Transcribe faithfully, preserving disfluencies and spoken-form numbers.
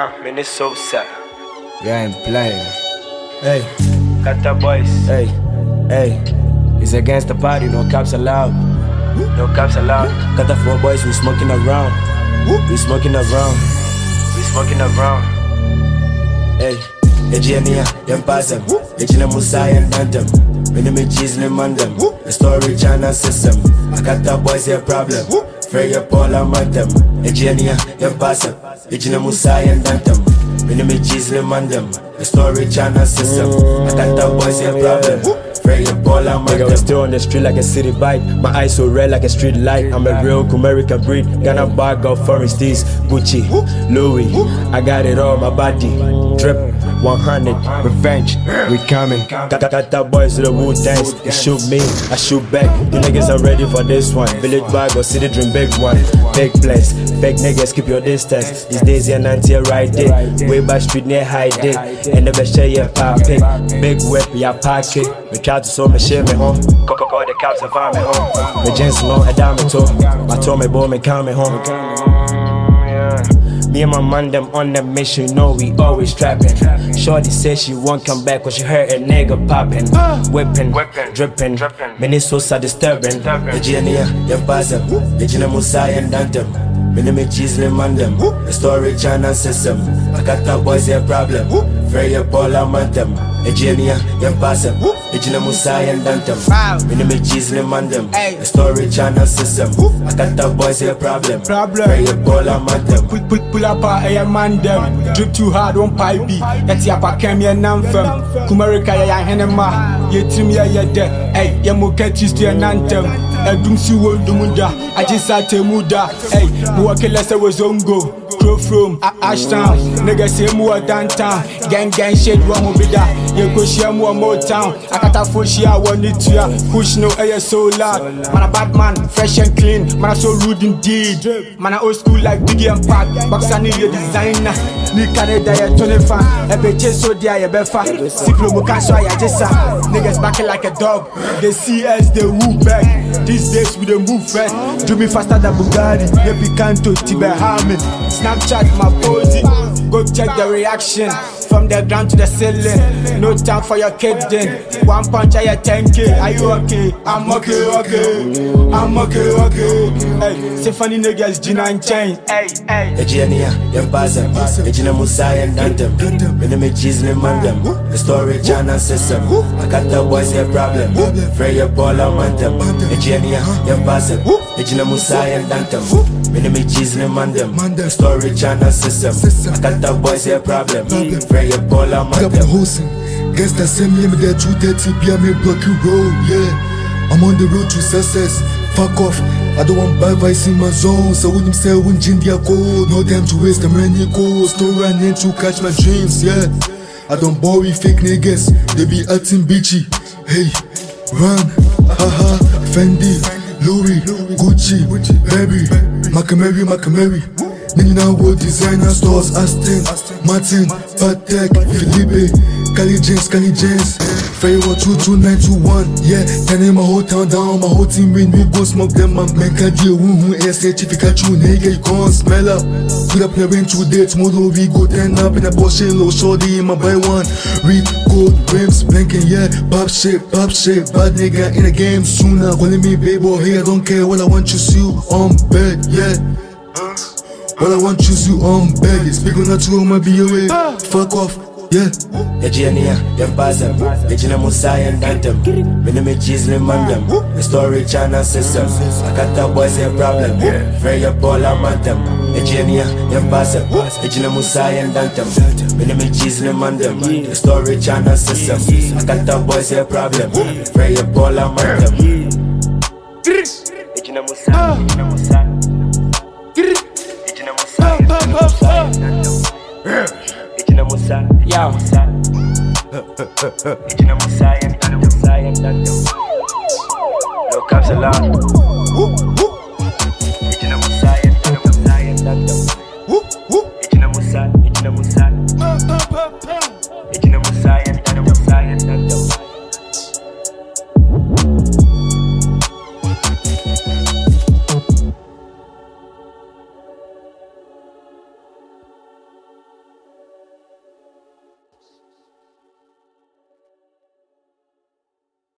Uh, Minnesota. Yeah, I'm playing. Hey, Got the boys. hey, hey. It's against the party, no cops allowed. No cops allowed. Got the four boys, we smoking around. We smoking around. We smoking around. Hey, Ejenia, them pass them. Ejina Musa and Dantem. Many me cheese and mandem. The storage channel system. I got the boys here problem. Freya Paul and Mantem. Ejenia, them pass them. Ejina Musa and Dantem. Many me cheese and mandem. The storage channel system. I got the boys here problem. Freya Paul and Mantem. I'm still on the street like a city bike. My eyes so red like a street light. I'm a real American breed. Ghana bag of foreign steez. Gucci, Louis. I got it all, my body. Drip. one hundred, revenge, we coming. Got, got, got that boys to the Wu dance. They shoot me, I shoot back. You niggas are ready for this one. Village bag or city dream, big one. Big place, fake niggas, keep your distance. These days, you're not here right there. Way by street near high day. And never share your pocket. Big whip, your pocket. We try to solve me share me home. Call the cops and find me home. Me jeans long, a diamond toe. I told me, boy, me coming home. Me and my man them on the mission, you know we always trapping. Shorty said she won't come back cause she heard a nigga popping. Whipping, dripping, Minnesota disturbing. Ejenia, them pass them. Ejina Musa and Dantem. Many me cheese and mandem. The storage channel system. I got the boys here problem. Freya Paul and Mantem. Ejenia, them pass them. Ejina Musa and Dantem. Many me cheese and mandem. The storage channel system. I got the boys here problem. Freya Paul and Mantem. Pull, pull, pull up a man them. Drip too hard on pipe B. That's ya pa kem ya namfam. Kumarika ya henema. Ye trim ya ya de. Hey, ya mo catch you to an anthem. Edum si wo dumunda. I just sat a muda. Hey, mo wakela se was ongo. Crow from Ashtown. Nigga say mo downtown. Gang gang shit one mo bida. Ye go share mo more town. Akata fo share one it ya. Push no air so loud. Man a bad man, fresh and clean. Man a so rude indeed. Man a old school like Biggie and Pac. Boxer need your designer. Ni Canada ya twenty fan. Ebe so dia ya befa. Siplo mo can so ya jessa. Niggas back like a dog. They see us, they woo back. These days we dey move fast. Do me faster than Bugatti. They Picanto, Tiber Hammond. Snapchat my posing. Go check the reaction. From the ground to the ceiling. No time for your kidding. One punch I ten K. Are you okay? I'm okay, okay. I'm okay, okay. Hey, say funny niggas, Gina and Chain. Hey, hey. Ejenia, them pass them. Ejina Musa and Dantem. Many me cheese and mandem. The storage channel system. I got the boys here problem. Freya Paul and Mantem. Ejenia, them pass them. Ejina Musa and Dantem. Many me cheese and mandem. The storage channel system. I got the boys here problem. Freya Paul and Mantem. Guess that same limit that two thirty P M a blocky road, yeah. I'm on the road to success. Fuck off. I don't want bad vibes in my zone. So when you say when Jindia code, no time to waste the money calls. Still running to catch my dreams, yeah. I don't bore with fake niggas. They be acting bitchy. Hey, run, haha, Fendi, Louis, Gucci, baby, Macamary, Macamary. Then you know what designer stores, Aston, Martin, Patek, Philippe, Cali James, Cali James. Faye what two two nine two one, yeah. Turning my whole town down, my whole team win. We go smoke them, man. Make a deal, woo woo. S H if you catch you, nigga, you can't smell up. Put up the range today, tomorrow we go turn up in a Porsche, low shorty, my buy one. Read gold rims, blinking, yeah. Pop shit, pop shit, bad nigga in the game sooner. Calling me baby, hey, I don't care. What I want you see on bed, yeah. What I want you see on bed. Speak on that to my be away. Fuck off. Yeah. Ejenia, them pass them. Ejina Musa and Dantem. Many me cheese and mandem. The storage channel system. I got the boys here problem. Freya Paul and Mantem. Ejenia, them pass them. Ejina Musa and Dantem. Many me cheese and mandem. The storage channel system. I got the boys here problem. Freya Paul and Mantem. Ejina Musa. Ejina Musa. Ejina Musa. Ejina Musa. Yo. Ejina Musa and Dantem. No cops allowed.